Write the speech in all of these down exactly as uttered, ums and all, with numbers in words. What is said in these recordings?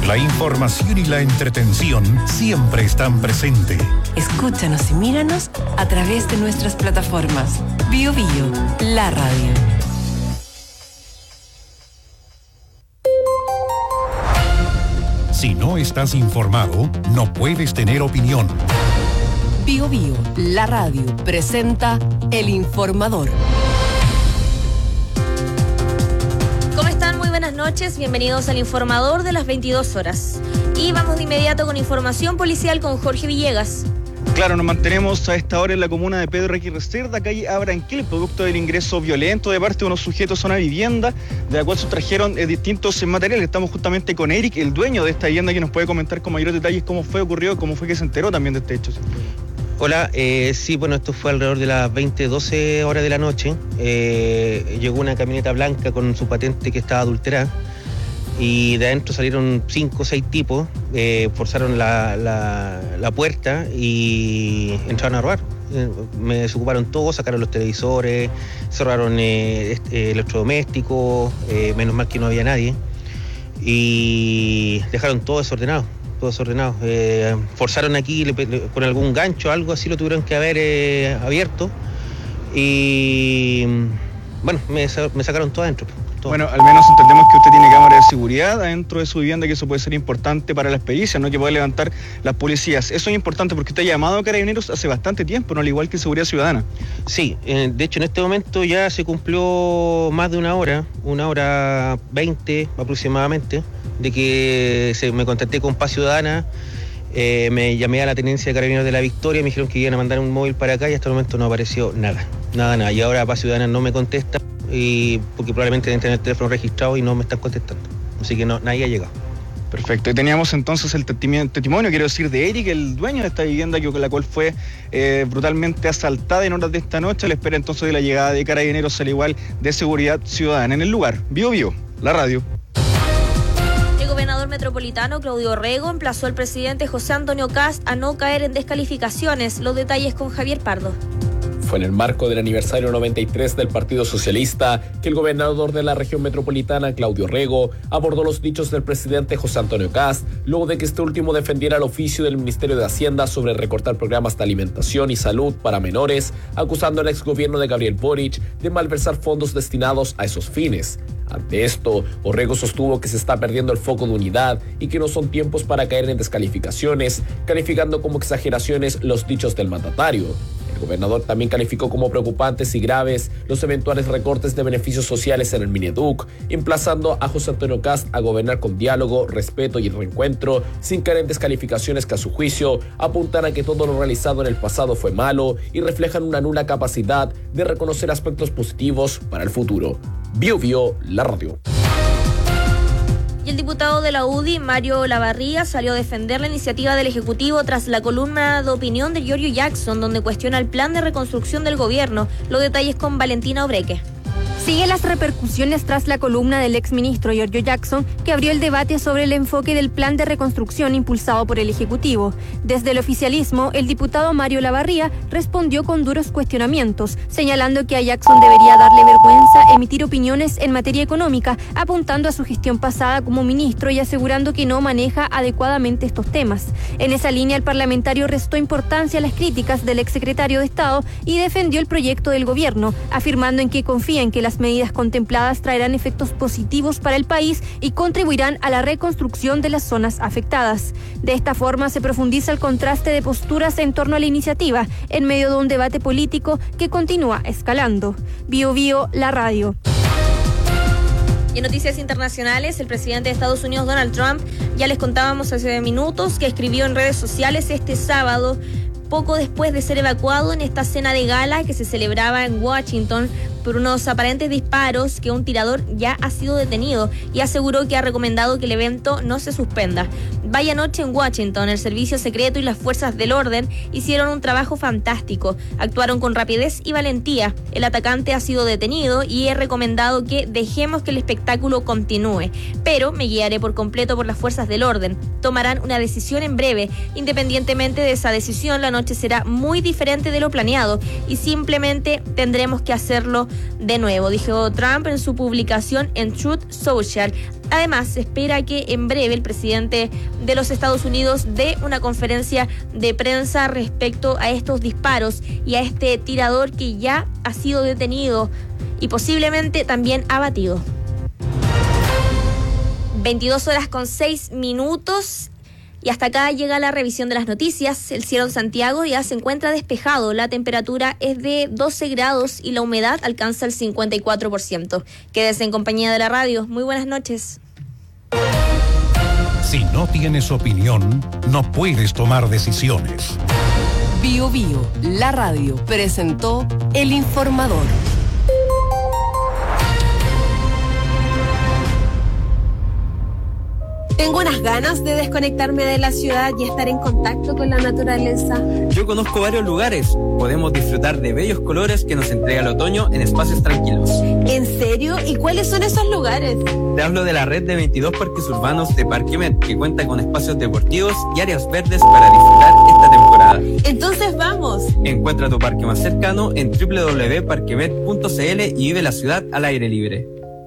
La información y la entretención siempre están presentes. Escúchanos y míranos a través de nuestras plataformas. Bio Bio, la radio. Si no estás informado, no puedes tener opinión. Bio Bio, la radio, presenta El Informador. ¿Cómo están? Muy buenas noches. Bienvenidos al Informador de las veintidós horas. Y vamos de inmediato con información policial con Jorge Villegas. Claro, nos mantenemos a esta hora en la comuna de Pedro Aguirre Cerda, calle Abranquil, producto del ingreso violento de parte de unos sujetos a una vivienda, de la cual sustrajeron eh, distintos materiales. Estamos justamente con Eric, el dueño de esta vivienda, que nos puede comentar con mayores detalles cómo fue ocurrido, cómo fue que se enteró también de este hecho. ¿Sí? Hola, eh, sí, bueno, esto fue alrededor de las veinte, doce horas de la noche. Eh, llegó una camioneta blanca con su patente que estaba adulterada. Y de adentro salieron cinco o seis tipos, eh, forzaron la, la, la puerta y entraron a robar. Eh, me desocuparon todo, sacaron los televisores, cerraron eh, eh, electrodomésticos, eh, menos mal que no había nadie. Y dejaron todo desordenado, todo desordenado. Eh, forzaron aquí le, le, con algún gancho, algo así lo tuvieron que haber eh, abierto. Y bueno, me, me sacaron todo adentro. Todo. Bueno, al menos entendemos que usted tiene cámara de seguridad adentro de su vivienda, que eso puede ser importante para las pericias, ¿no? Que puede levantar las policías. Eso es importante porque usted ha llamado a Carabineros hace bastante tiempo, ¿no? Al igual que Seguridad Ciudadana. Sí, eh, de hecho en este momento ya se cumplió más de una hora, una hora veinte aproximadamente, de que se, me contacté con Paz Ciudadana. Eh, me llamé a la tenencia de Carabineros de la Victoria, me dijeron que iban a mandar un móvil para acá y hasta el momento no apareció nada, nada, nada. Y ahora Paz Ciudadana no me contesta, y porque probablemente deben tener el teléfono registrado y no me están contestando. Así que no, nadie ha llegado. Perfecto. Y teníamos entonces el testimonio, quiero decir, de Eric, el dueño de esta vivienda, que, la cual fue eh, brutalmente asaltada en horas de esta noche, a la espera entonces de la llegada de Carabineros, al igual de Seguridad Ciudadana. En el lugar, Bio Bio, la radio. El gobernador metropolitano Claudio Rego emplazó al presidente José Antonio Kast a no caer en descalificaciones. Los detalles con Javier Pardo. Fue en el marco del aniversario noventa y tres del Partido Socialista que el gobernador de la región metropolitana, Claudio Rego, abordó los dichos del presidente José Antonio Kast, luego de que este último defendiera el oficio del Ministerio de Hacienda sobre recortar programas de alimentación y salud para menores, acusando al exgobierno de Gabriel Boric de malversar fondos destinados a esos fines. Ante esto, Orrego sostuvo que se está perdiendo el foco de unidad y que no son tiempos para caer en descalificaciones, calificando como exageraciones los dichos del mandatario. El gobernador también calificó como preocupantes y graves los eventuales recortes de beneficios sociales en el Mineduc, emplazando a José Antonio Kast a gobernar con diálogo, respeto y reencuentro, sin caer en descalificaciones que a su juicio apuntan a que todo lo realizado en el pasado fue malo y reflejan una nula capacidad de reconocer aspectos positivos para el futuro. Bio Bio, la radio. Y el diputado de la U D I, Mario Olavarría, salió a defender la iniciativa del Ejecutivo tras la columna de opinión de Giorgio Jackson, donde cuestiona el plan de reconstrucción del gobierno. Los detalles con Valentina Obreque. Sigue las repercusiones tras la columna del exministro Giorgio Jackson, que abrió el debate sobre el enfoque del plan de reconstrucción impulsado por el Ejecutivo. Desde el oficialismo, el diputado Mario Olavarría respondió con duros cuestionamientos, señalando que a Jackson debería darle vergüenza emitir opiniones en materia económica, apuntando a su gestión pasada como ministro y asegurando que no maneja adecuadamente estos temas. En esa línea, el parlamentario restó importancia a las críticas del exsecretario de Estado y defendió el proyecto del gobierno, afirmando en que confía en que las medidas contempladas traerán efectos positivos para el país y contribuirán a la reconstrucción de las zonas afectadas. De esta forma se profundiza el contraste de posturas en torno a la iniciativa, en medio de un debate político que continúa escalando. Bio Bio, la radio. Y en noticias internacionales, el presidente de Estados Unidos, Donald Trump, ya les contábamos hace minutos que escribió en redes sociales este sábado, poco después de ser evacuado en esta cena de gala que se celebraba en Washington por unos aparentes disparos, que un tirador ya ha sido detenido y aseguró que ha recomendado que el evento no se suspenda. Vaya noche en Washington, el servicio secreto y las fuerzas del orden hicieron un trabajo fantástico, actuaron con rapidez y valentía. El atacante ha sido detenido y he recomendado que dejemos que el espectáculo continúe, pero me guiaré por completo por las fuerzas del orden. Tomarán una decisión en breve. Independientemente de esa decisión, la noche será muy diferente de lo planeado y simplemente tendremos que hacerlo de nuevo, dijo Trump en su publicación en Truth Social. Además, se espera que en breve el presidente de los Estados Unidos dé una conferencia de prensa respecto a estos disparos y a este tirador que ya ha sido detenido y posiblemente también abatido. veintidós horas con seis minutos. Y hasta acá llega la revisión de las noticias. El cielo en Santiago ya se encuentra despejado. La temperatura es de doce grados y la humedad alcanza el cincuenta y cuatro por ciento. Quédese en compañía de la radio. Muy buenas noches. Si no tienes opinión, no puedes tomar decisiones. Bio Bio, la radio, presentó El Informador. Tengo unas ganas de desconectarme de la ciudad y estar en contacto con la naturaleza. Yo conozco varios lugares. Podemos disfrutar de bellos colores que nos entrega el otoño en espacios tranquilos. ¿En serio? ¿Y cuáles son esos lugares? Te hablo de la red de veintidós parques urbanos de Parquemet, que cuenta con espacios deportivos y áreas verdes para disfrutar esta temporada. Entonces vamos. Encuentra tu parque más cercano en doble u doble u doble u punto parquemet punto c l y vive la ciudad al aire libre.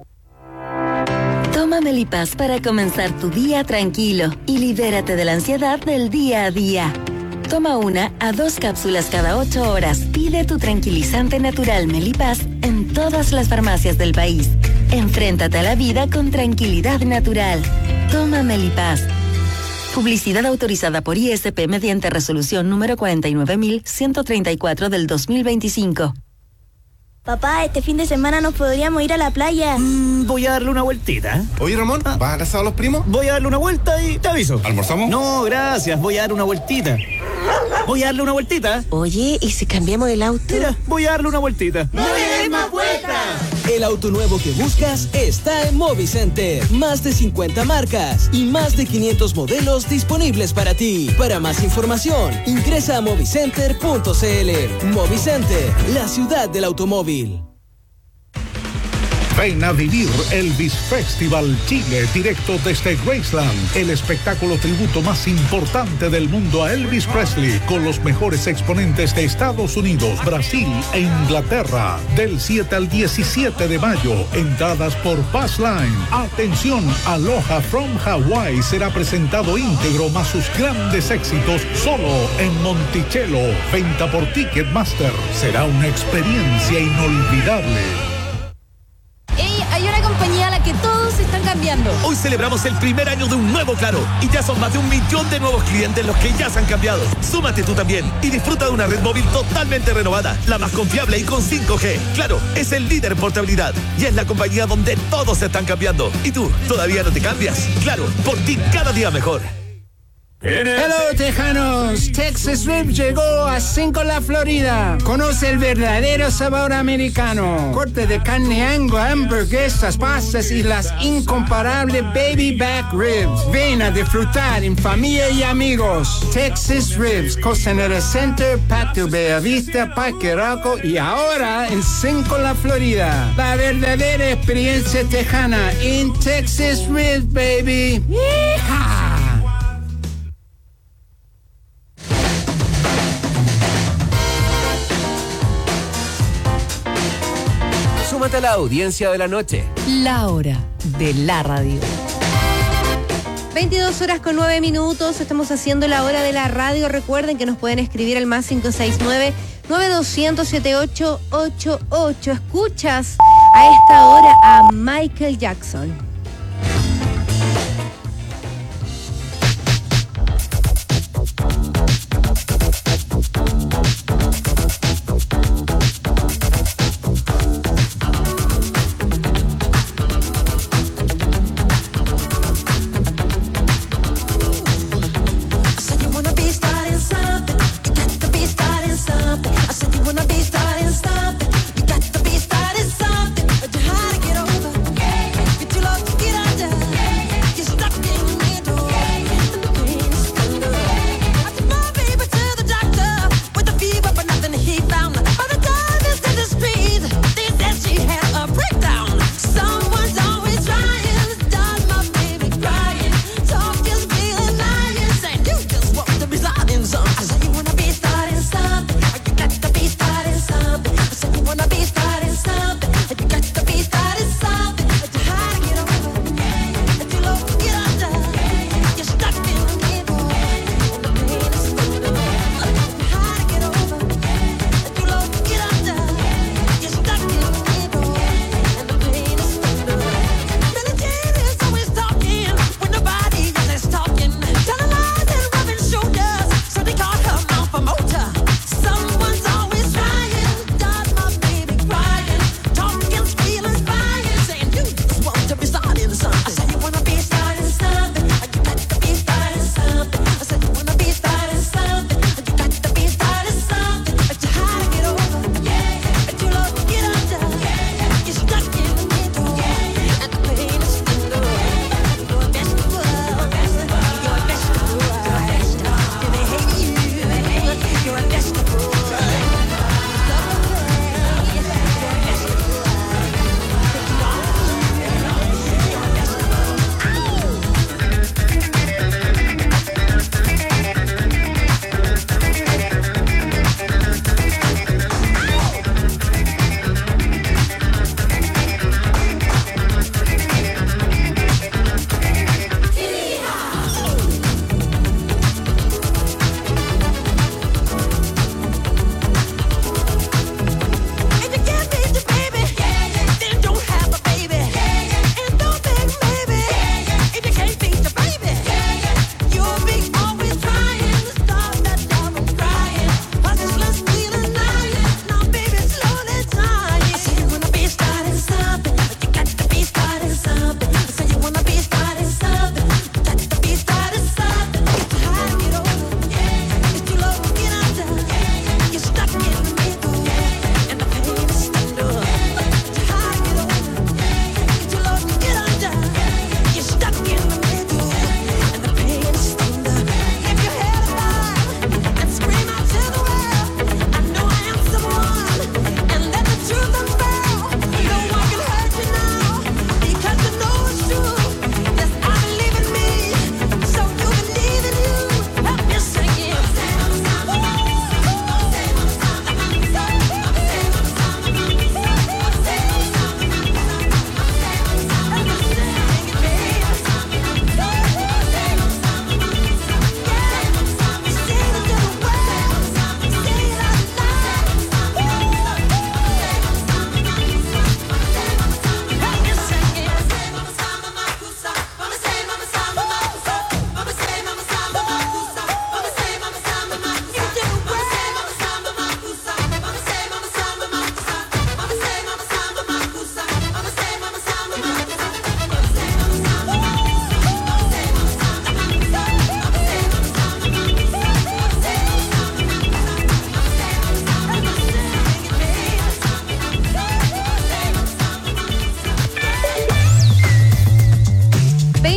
Toma Melipaz para comenzar tu día tranquilo y libérate de la ansiedad del día a día. Toma una a dos cápsulas cada ocho horas. Pide tu tranquilizante natural Melipaz en todas las farmacias del país. Enfréntate a la vida con tranquilidad natural. Toma Melipaz. Publicidad autorizada por I S P mediante resolución número cuarenta y nueve mil ciento treinta y cuatro del dos mil veinticinco. Papá, este fin de semana nos podríamos ir a la playa. Mm, voy a darle una vueltita. Oye, Ramón, ¿vas a abrazar a los primos? Voy a darle una vuelta y te aviso. ¿Almorzamos? No, gracias, voy a darle una vueltita. Voy a darle una vueltita. Oye, ¿y si cambiamos el auto? Mira, voy a darle una vueltita. ¡No le des más vueltas! El auto nuevo que buscas está en Movicenter. Más de cincuenta marcas y más de quinientos modelos disponibles para ti. Para más información, ingresa a movicenter punto c l. Movicenter, la ciudad del automóvil. Ven a vivir Elvis Festival Chile, directo desde Graceland, el espectáculo tributo más importante del mundo a Elvis Presley, con los mejores exponentes de Estados Unidos, Brasil e Inglaterra, del siete al diecisiete de mayo, entradas por Pass Line. Atención, Aloha from Hawaii será presentado íntegro más sus grandes éxitos solo en Monticello, venta por Ticketmaster, será una experiencia inolvidable. Hay una compañía a la que todos están cambiando. Hoy celebramos el primer año de un nuevo Claro y ya son más de un millón de nuevos clientes los que ya se han cambiado. Súmate tú también y disfruta de una red móvil totalmente renovada, la más confiable y con cinco G. Claro, es el líder en portabilidad y es la compañía donde todos se están cambiando. ¿Y tú, todavía no te cambias? Claro, por ti cada día mejor. Hello, tejanos. Texas Ribs llegó a Cinco La Florida. Conoce el verdadero sabor americano. Corte de carne Angus, hamburguesas, pastas y las incomparables baby back ribs. Ven a disfrutar en familia y amigos. Texas Ribs, Costanera Center, Patio Bellavista, Parque Arauco y ahora en Cinco La Florida. La verdadera experiencia tejana en Texas Ribs, baby. ¡Yeehaw! Súmate a la audiencia de la noche. La hora de la radio. veintidós horas con nueve minutos, estamos haciendo la hora de la radio. Recuerden que nos pueden escribir al más cinco seis nueve, nueve dos cero cero, siete ocho ocho ocho. Escuchas a esta hora a Michael Jackson. Get your love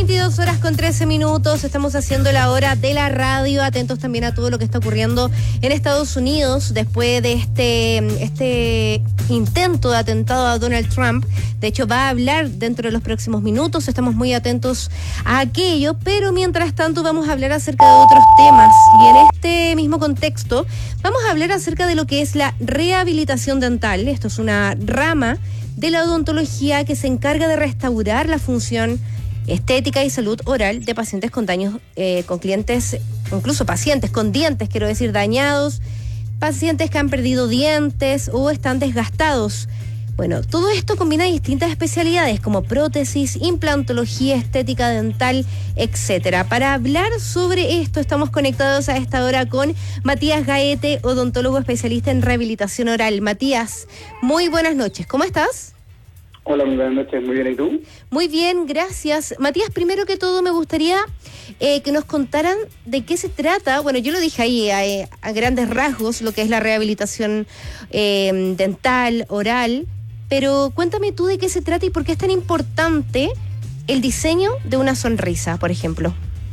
veintidós horas con trece minutos, estamos haciendo la hora de la radio, atentos también a todo lo que está ocurriendo en Estados Unidos después de este, este intento de atentado a Donald Trump. De hecho, va a hablar dentro de los próximos minutos, estamos muy atentos a aquello, pero mientras tanto vamos a hablar acerca de otros temas. Y en este mismo contexto, vamos a hablar acerca de lo que es la rehabilitación dental. Esto es una rama de la odontología que se encarga de restaurar la función estética y salud oral de pacientes con daños, eh, con clientes, incluso pacientes con dientes, quiero decir, dañados, pacientes que han perdido dientes o están desgastados. Bueno, todo esto combina distintas especialidades como prótesis, implantología, estética dental, etcétera. Para hablar sobre esto estamos conectados a esta hora con Matías Gaete, odontólogo especialista en rehabilitación oral. Matías, muy buenas noches, ¿cómo estás? Hola, muy buenas noches, muy bien, ¿y tú? Muy bien, gracias. Matías, primero que todo me gustaría eh, que nos contaran de qué se trata. Bueno, yo lo dije ahí a, a grandes rasgos, lo que es la rehabilitación eh, dental, oral, pero cuéntame tú de qué se trata y por qué es tan importante el diseño de una sonrisa, por ejemplo.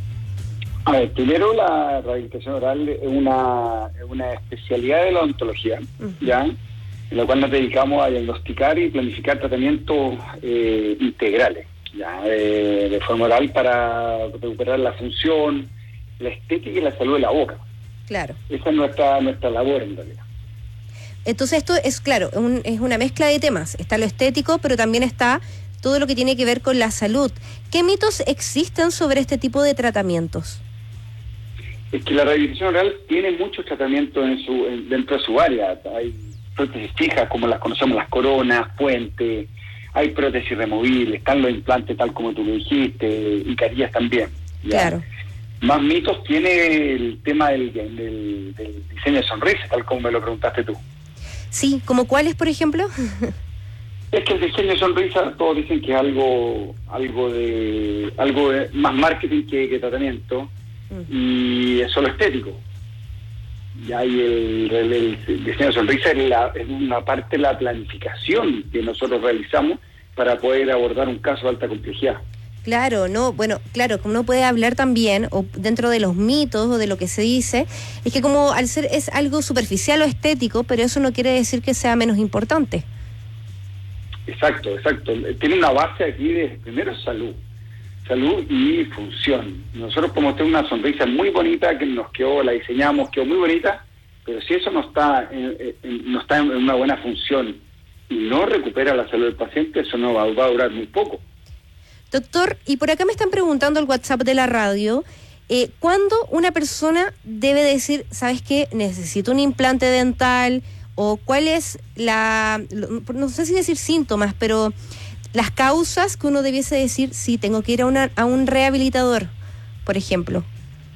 A ver, primero la rehabilitación oral es una, es una especialidad de la odontología, uh-huh. ¿ya? En la cual nos dedicamos a diagnosticar y planificar tratamientos eh, integrales, ¿ya? De, de forma oral para recuperar la función, la estética y la salud de la boca. Claro. Esa es nuestra, nuestra labor en realidad. Entonces esto es, claro, un, es una mezcla de temas. Está lo estético, pero también está todo lo que tiene que ver con la salud. ¿Qué mitos existen sobre este tipo de tratamientos? Es que la rehabilitación oral tiene muchos tratamientos en su, en, dentro de su área. Hay prótesis fijas, como las conocemos, las coronas, puentes, hay prótesis removibles, están los implantes tal como tú lo dijiste, y carillas también. ¿ya? Claro. Más mitos tiene el tema del, del, del diseño de sonrisa, tal como me lo preguntaste tú. Sí, ¿como cuáles, por ejemplo? Es que el diseño de sonrisa, todos dicen que es algo algo de algo de más marketing que, que tratamiento, mm. y es solo estético. Y ahí el, el, el diseño de sonrisa es, la, es una parte de la planificación que nosotros realizamos para poder abordar un caso de alta complejidad. Claro, no, bueno, claro, como uno puede hablar también, o dentro de los mitos o de lo que se dice, es que como al ser es algo superficial o estético, pero eso no quiere decir que sea menos importante. Exacto, exacto. Tiene una base aquí de, primero, salud. Salud y función. Nosotros podemos tener una sonrisa muy bonita que nos quedó, la diseñamos, quedó muy bonita, pero si eso no está en, en, no está en una buena función y no recupera la salud del paciente, eso no va, va a durar muy poco. Doctor, y por acá me están preguntando el WhatsApp de la radio, eh, ¿cuándo una persona debe decir, sabes qué, necesito un implante dental? O cuál es la, no sé si decir síntomas, pero las causas que uno debiese decir, sí, tengo que ir a, una, a un rehabilitador, por ejemplo.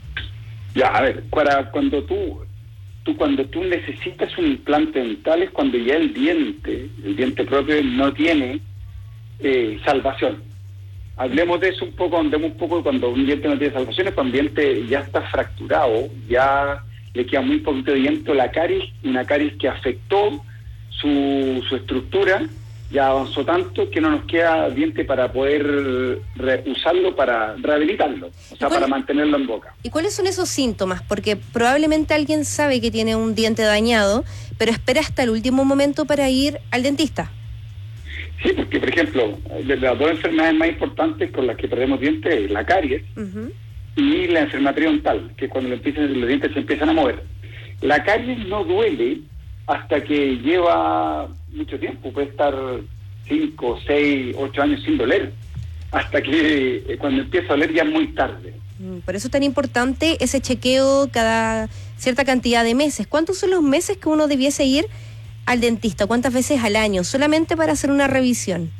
Ya, a ver, para cuando tú, tú cuando tú necesitas un implante dental es cuando ya el diente, el diente propio no tiene eh, salvación. Hablemos de eso un poco, andemos un poco cuando un diente no tiene salvación, es cuando un diente ya está fracturado, ya le queda muy poquito de diente, la caries, una caries que afectó su, su estructura, ya avanzó tanto que no nos queda diente para poder re, usarlo para rehabilitarlo, o sea, para mantenerlo en boca. ¿Y cuáles son esos síntomas? Porque probablemente alguien sabe que tiene un diente dañado, pero espera hasta el último momento para ir al dentista. Sí, porque, por ejemplo, de las dos enfermedades más importantes con las que perdemos dientes es la caries, uh-huh. y la enfermedad periodontal, que es cuando los dientes se empiezan a mover. La caries no duele hasta que lleva mucho tiempo, puede estar cinco, seis, ocho años sin doler, hasta que eh, cuando empieza a doler ya es muy tarde. Por eso es tan importante ese chequeo cada cierta cantidad de meses. ¿Cuántos son los meses que uno debiese ir al dentista? ¿Cuántas veces al año? Solamente para hacer una revisión.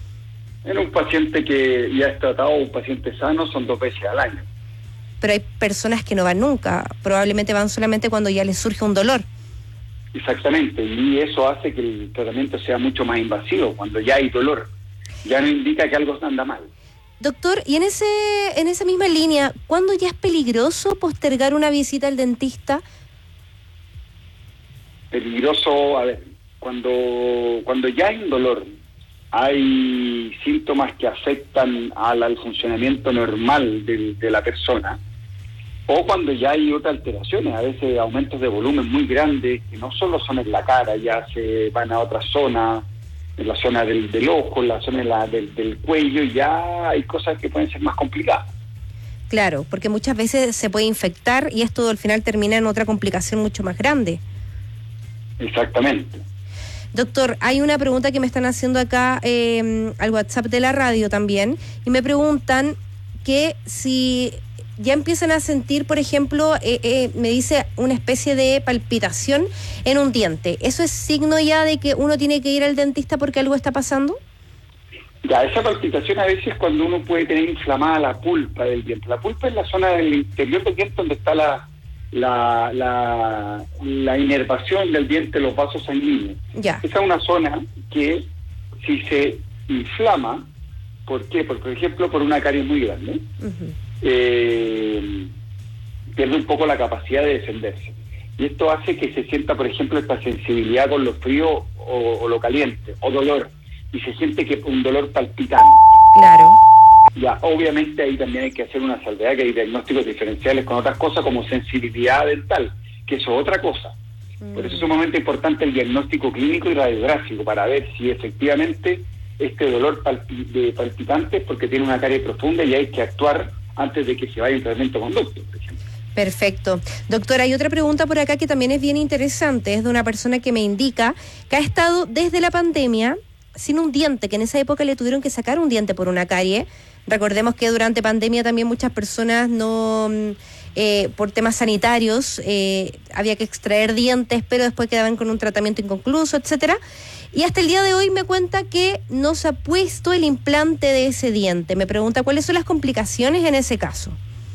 En un paciente que ya es tratado, un paciente sano, son dos veces al año. Pero hay personas que no van nunca, probablemente van solamente cuando ya les surge un dolor. Exactamente, y eso hace que el tratamiento sea mucho más invasivo, cuando ya hay dolor, ya no indica que algo anda mal. Doctor, y en ese en esa misma línea, ¿cuándo ya es peligroso postergar una visita al dentista? Peligroso, a ver, cuando, cuando ya hay un dolor hay síntomas que afectan al, al funcionamiento normal de, de la persona, o cuando ya hay otras alteraciones, a veces aumentos de volumen muy grandes, que no solo son en la cara, ya se van a otra zona, en la zona del, del ojo, en la zona de la, del, del cuello, ya hay cosas que pueden ser más complicadas. Claro, porque muchas veces se puede infectar y esto al final termina en otra complicación mucho más grande. Exactamente. Doctor, hay una pregunta que me están haciendo acá eh, al WhatsApp de la radio también, y me preguntan que si ya empiezan a sentir, por ejemplo, eh, eh, me dice una especie de palpitación en un diente. ¿Eso es signo ya de que uno tiene que ir al dentista porque algo está pasando? Ya, esa palpitación a veces cuando uno puede tener inflamada la pulpa del diente. La pulpa es la zona del interior del diente donde está la la la, la inervación del diente, los vasos sanguíneos. Ya. Esa es una zona que si se inflama, ¿por qué? Porque, por ejemplo, por una caries muy grande, uh-huh. eh, pierde un poco la capacidad de defenderse. Y esto hace que se sienta, por ejemplo, esta sensibilidad con lo frío o, o lo caliente, o dolor. Y se siente que un dolor palpitante. Claro. Ya, obviamente ahí también hay que hacer una salvedad, que hay diagnósticos diferenciales con otras cosas como sensibilidad dental, que eso es otra cosa. Mm. Por eso es sumamente importante el diagnóstico clínico y radiográfico para ver si efectivamente este dolor palpi- de palpitante es porque tiene una carie profunda y hay que actuar antes de que se vaya un tratamiento conducto, por ejemplo. Perfecto. Doctora, hay otra pregunta por acá que también es bien interesante. Es de una persona que me indica que ha estado desde la pandemia sin un diente, que en esa época le tuvieron que sacar un diente por una carie. Recordemos que durante pandemia también muchas personas no, eh, por temas sanitarios, eh, había que extraer dientes, pero después quedaban con un tratamiento inconcluso, etcétera. Y hasta el día de hoy me cuenta que no se ha puesto el implante de ese diente. Me pregunta cuáles son las complicaciones en ese caso.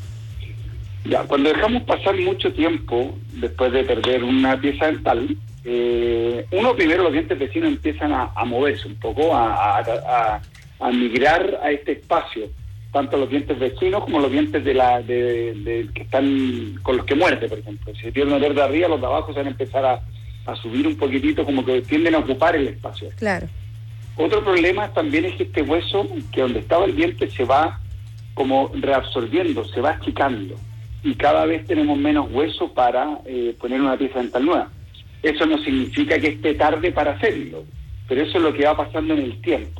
Ya, cuando dejamos pasar mucho tiempo después de perder una pieza dental, eh, uno primero los dientes vecinos empiezan a, a moverse un poco, a, a, a, a migrar a este espacio, tanto los dientes vecinos como los dientes de la de, de que están con los que muerde, por ejemplo. Si se pierde uno de arriba, los de abajo se van a empezar a, a subir un poquitito, como que tienden a ocupar el espacio. Claro. Otro problema también es que este hueso, que donde estaba el diente, se va como reabsorbiendo, se va achicando. Y cada vez tenemos menos hueso para eh, poner una pieza dental nueva. Eso no significa que esté tarde para hacerlo, pero eso es lo que va pasando en el tiempo.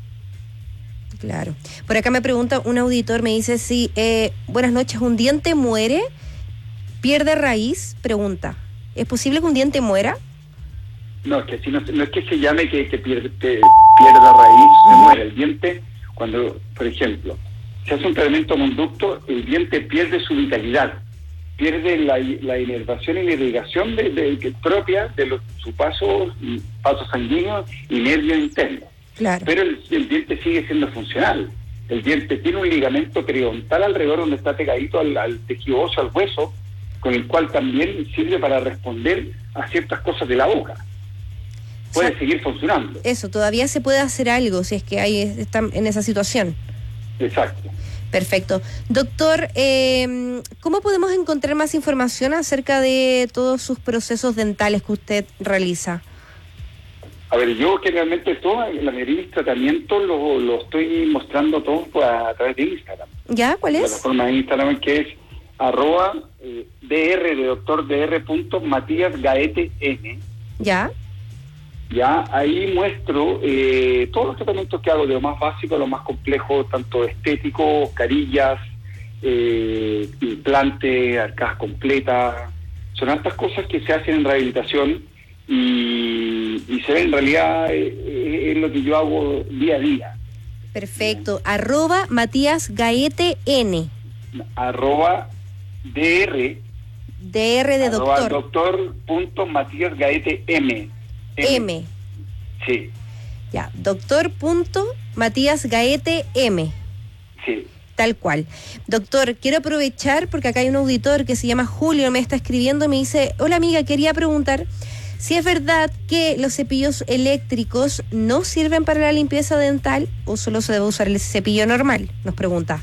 Claro. Por acá me pregunta un auditor, me dice, si, eh, buenas noches, ¿un diente muere? ¿Pierde raíz? Pregunta. ¿Es posible que un diente muera? No, es que si no, no es que se llame que, que pierde, que pierda raíz, se muere. El diente, cuando, por ejemplo, se hace un tratamiento conducto, el diente pierde su vitalidad, pierde la, la inervación y la irrigación de, de, de, propia de los, su paso, paso sanguíneo y nervio interno. Claro. Pero el, el diente sigue siendo funcional. El diente tiene un ligamento periodontal alrededor donde está pegadito al, al tejido óseo, al hueso, con el cual también sirve para responder a ciertas cosas de la boca. Puede o sea, seguir funcionando. Eso, todavía se puede hacer algo si es que hay están en esa situación. Exacto. Perfecto. Doctor, eh, ¿cómo podemos encontrar más información acerca de todos sus procesos dentales que usted realiza? A ver, yo que realmente todo, la mayoría de mis tratamientos lo, lo estoy mostrando todos a, a través de Instagram. ¿Ya? ¿Cuál es? La plataforma de Instagram que es arroba eh, dr de doctor dr punto Matías Gaete N. ¿Ya? Ya, ahí muestro eh, todos los tratamientos que hago, de lo más básico a lo más complejo, tanto estético, carillas, eh, implante, arcadas completas. Son estas cosas que se hacen en rehabilitación y, y se ve en realidad eh, es lo que yo hago día a día. Perfecto. Arroba Matías Gaete N. Arroba dr. Dr de doctor. Arroba doctor punto Matías Gaete M. M. M. Sí. Ya, doctor punto Matías Gaete M. Sí. Tal cual. Doctor, quiero aprovechar porque acá hay un auditor que se llama Julio, me está escribiendo y me dice, hola amiga, quería preguntar si es verdad que los cepillos eléctricos no sirven para la limpieza dental o solo se debe usar el cepillo normal, nos pregunta.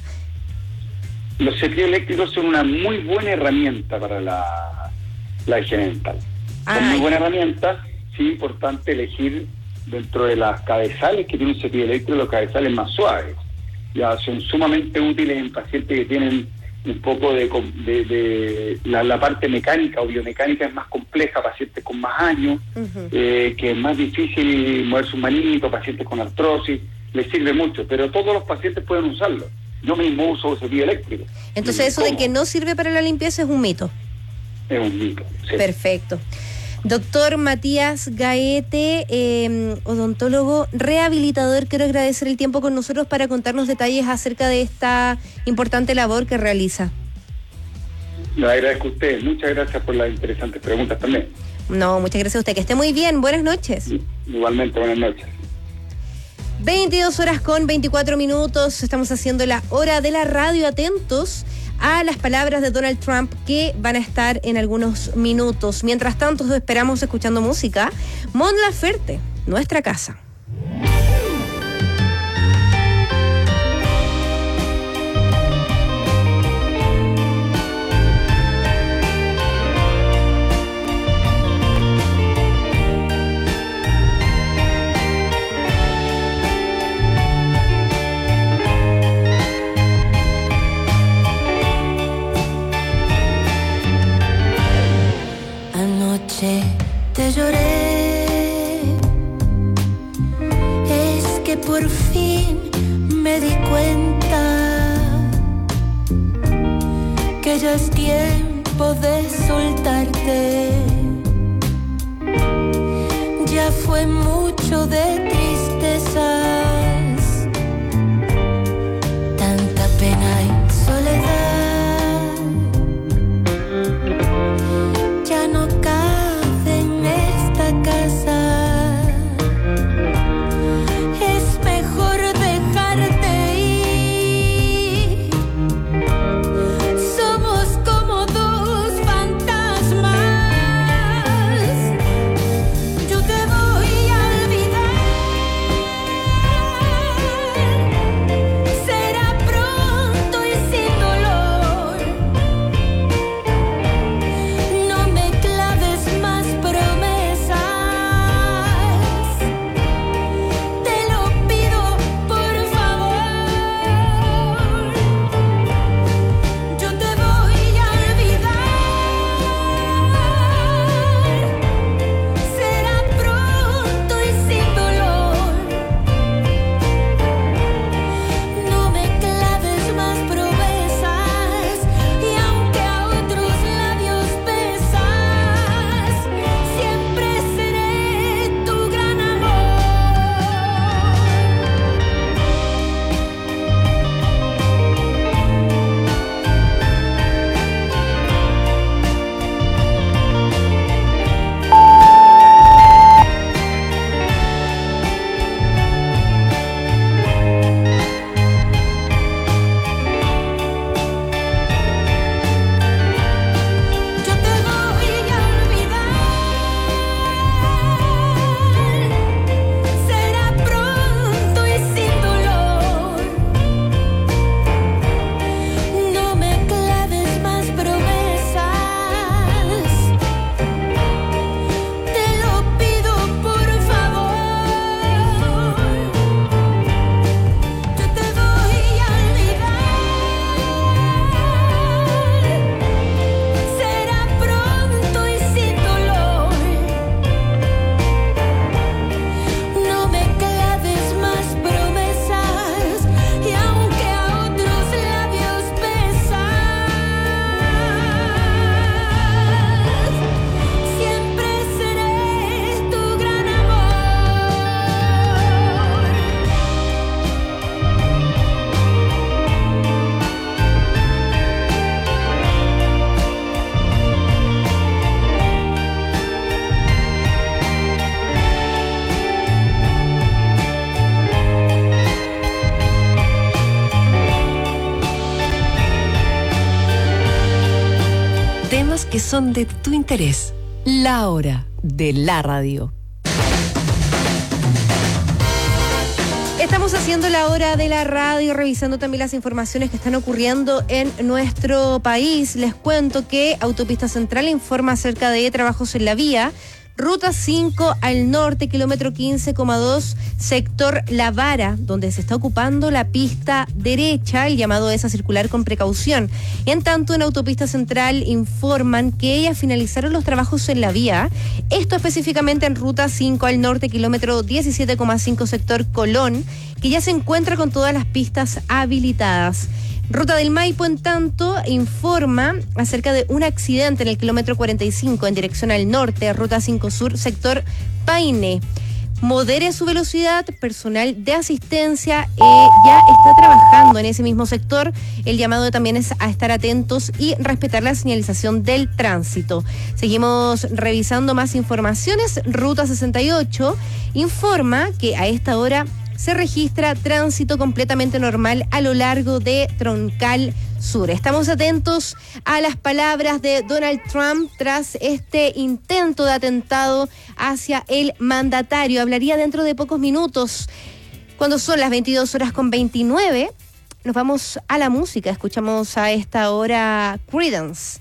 Los cepillos eléctricos son una muy buena herramienta para la, la higiene dental. Son Ay. muy buena herramienta. Sí, importante elegir dentro de las cabezales que tiene un cepillo eléctrico, los cabezales más suaves. Ya son sumamente útiles en pacientes que tienen un poco de, de, de la, la parte mecánica o biomecánica es más compleja, pacientes con más años, uh-huh. eh, que es más difícil mover sus manitos, pacientes con artrosis, les sirve mucho, pero todos los pacientes pueden usarlo. Yo mismo uso cepillo eléctrico. Entonces eso de que no sirve para la limpieza es un mito. Es un mito, sí. Perfecto. Doctor Matías Gaete, eh, odontólogo rehabilitador, quiero agradecer el tiempo con nosotros para contarnos detalles acerca de esta importante labor que realiza. Le agradezco a usted, muchas gracias por las interesantes preguntas también. No, muchas gracias a usted, que esté muy bien, buenas noches. Igualmente, buenas noches. veintidós horas con veinticuatro minutos, estamos haciendo la hora de la radio, atentos a las palabras de Donald Trump que van a estar en algunos minutos. Mientras tanto, esperamos escuchando música. Mon Laferte, Nuestra Casa. Te lloré, es que por fin me di cuenta que ya es tiempo de soltarte. Ya fue mucho de tristezas, tanta pena y soledad. Ya no cabe en esta casa. Es mejor dejarte ir. Somos como dos fantasmas. Yo te voy a olvidar. Será pronto y sin dolor. No me claves más promesas. Te lo pido, por favor. Yo te voy a olvidar. Será pronto y sin dolor. No me claves más promesas. Y aunque a otros labios besas, siempre seré tu gran amor. Yo te voy a olvidar. Será pronto y sin dolor. No me claves más promesas. Te lo pido, por favor. Yo te voy a olvidar. Será pronto y sin dolor. No me claves más promesas. Y aunque a otros labios besas, siempre seré tu gran Temas que son de tu interés. La hora de la radio. Estamos haciendo la hora de la radio, revisando también las informaciones que están ocurriendo en nuestro país. Les cuento que Autopista Central informa acerca de trabajos en la vía Ruta cinco al norte, kilómetro quince coma dos, sector La Vara, donde se está ocupando la pista derecha. El llamado es a circular con precaución. En tanto, en Autopista Central informan que ya finalizaron los trabajos en la vía. Esto específicamente en Ruta cinco al norte, kilómetro diecisiete coma cinco, sector Colón, que ya se encuentra con todas las pistas habilitadas. Ruta del Maipo, en tanto, informa acerca de un accidente en el kilómetro cuarenta y cinco en dirección al norte, Ruta cinco Sur, sector Paine. Modere su velocidad, personal de asistencia eh, ya está trabajando en ese mismo sector. El llamado también es a estar atentos y respetar la señalización del tránsito. Seguimos revisando más informaciones. Ruta sesenta y ocho informa que a esta hora se registra tránsito completamente normal a lo largo de Troncal Sur. Estamos atentos a las palabras de Donald Trump tras este intento de atentado hacia el mandatario. Hablaría dentro de pocos minutos. Cuando son las veintidós horas con veintinueve, nos vamos a la música. Escuchamos a esta hora Creedence.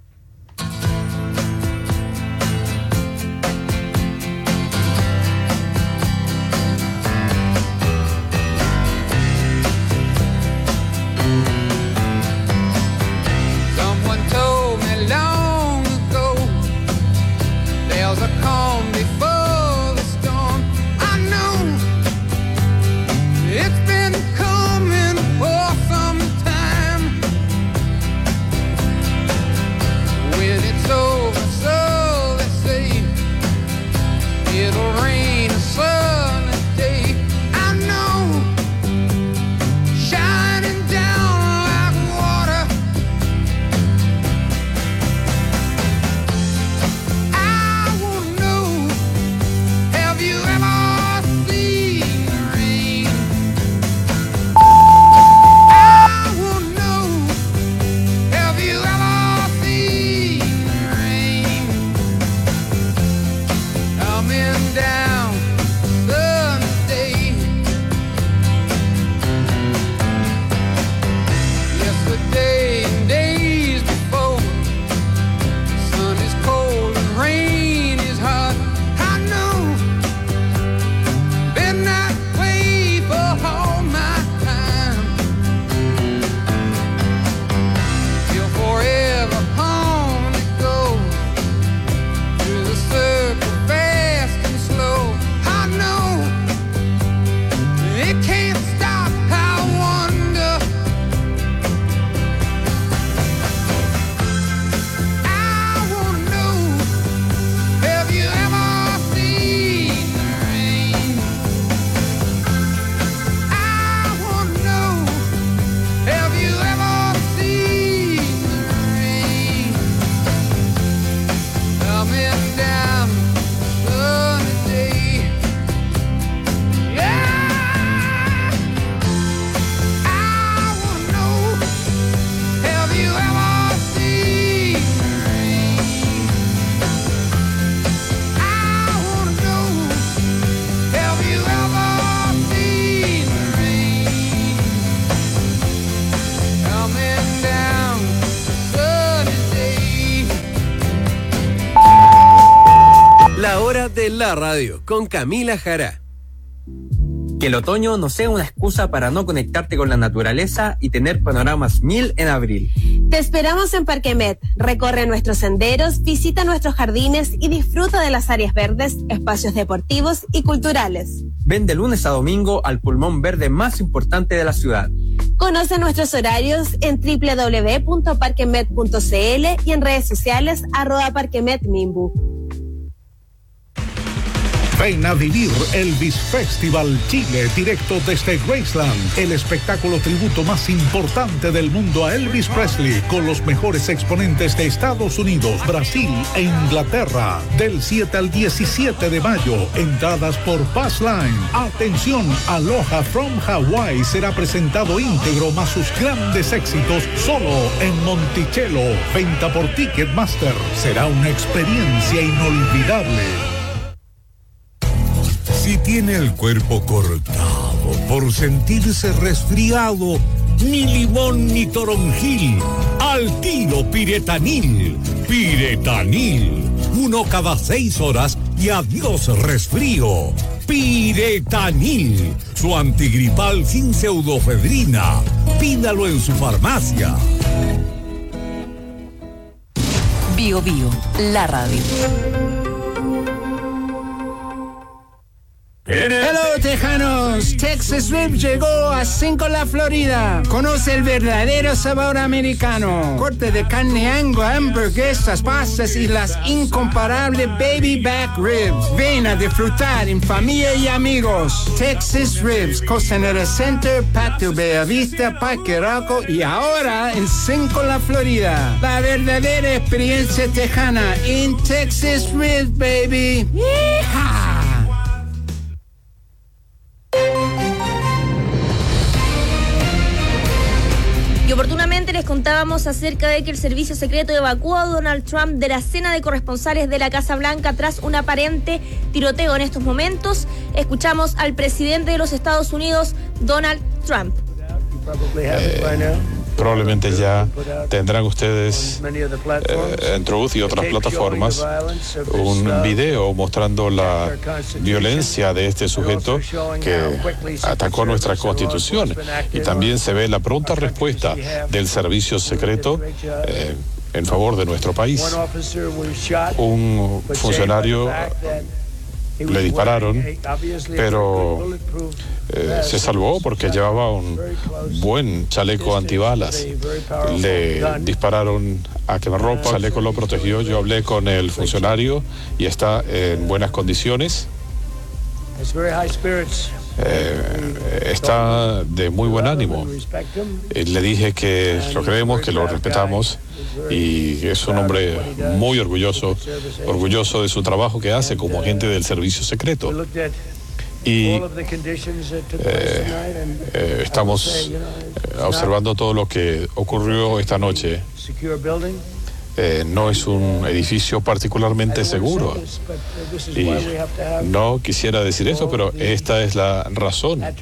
De la radio, con Camila Jara. Que el otoño no sea una excusa para no conectarte con la naturaleza y tener panoramas mil en abril. Te esperamos en Parquemet. Recorre nuestros senderos, visita nuestros jardines y disfruta de las áreas verdes, espacios deportivos y culturales. Ven de lunes a domingo al pulmón verde más importante de la ciudad. Conoce nuestros horarios en doble u doble u doble u punto parquemet punto c l y en redes sociales arroba parquemetmimbu. Ven a vivir Elvis Festival Chile, directo desde Graceland, el espectáculo tributo más importante del mundo a Elvis Presley, con los mejores exponentes de Estados Unidos, Brasil e Inglaterra, del siete al diecisiete de mayo, entradas por Passline. Atención, Aloha from Hawaii será presentado íntegro más sus grandes éxitos solo en Monticello, venta por Ticketmaster, será una experiencia inolvidable. Si tiene el cuerpo cortado por sentirse resfriado, ni limón ni toronjil, al tiro Piretanil. Piretanil, uno cada seis horas y adiós resfrío. Piretanil, su antigripal sin pseudofedrina. Pídalo en su farmacia. Bio Bio, la radio. Hello, tejanos. Texas Rib llegó a Cinco La Florida. Conoce el verdadero sabor americano. Corte de carne Angus, hamburguesas, pastas y las incomparables baby back ribs. Ven a disfrutar en familia y amigos. Texas Ribs, Costanera Center, Patio Bellavista, Parque Arauco y ahora en Cinco La Florida. La verdadera experiencia tejana en Texas Ribs, baby. ¡Yeehaw! Y oportunamente les contábamos acerca de que el servicio secreto evacuó a Donald Trump de la cena de corresponsales de la Casa Blanca tras un aparente tiroteo. En estos momentos escuchamos al presidente de los Estados Unidos, Donald Trump. Eh, probablemente ya tendrán ustedes eh, en Truth y otras plataformas un video mostrando la violencia de este sujeto que atacó nuestra Constitución, y también se ve la pronta respuesta del servicio secreto eh, en favor de nuestro país. Un funcionario le dispararon, pero eh, se salvó porque llevaba un buen chaleco antibalas. Le dispararon a quemarropa, el chaleco lo protegió. Yo hablé con el funcionario y está en buenas condiciones. Eh, está de muy buen ánimo. Eh, le dije que lo creemos, que lo respetamos, y es un hombre muy orgulloso, orgulloso de su trabajo que hace como agente del servicio secreto. Y eh, eh, estamos eh, observando todo lo que ocurrió esta noche. Eh, no es un edificio particularmente seguro, y no quisiera decir esto, pero esta es la razón eh,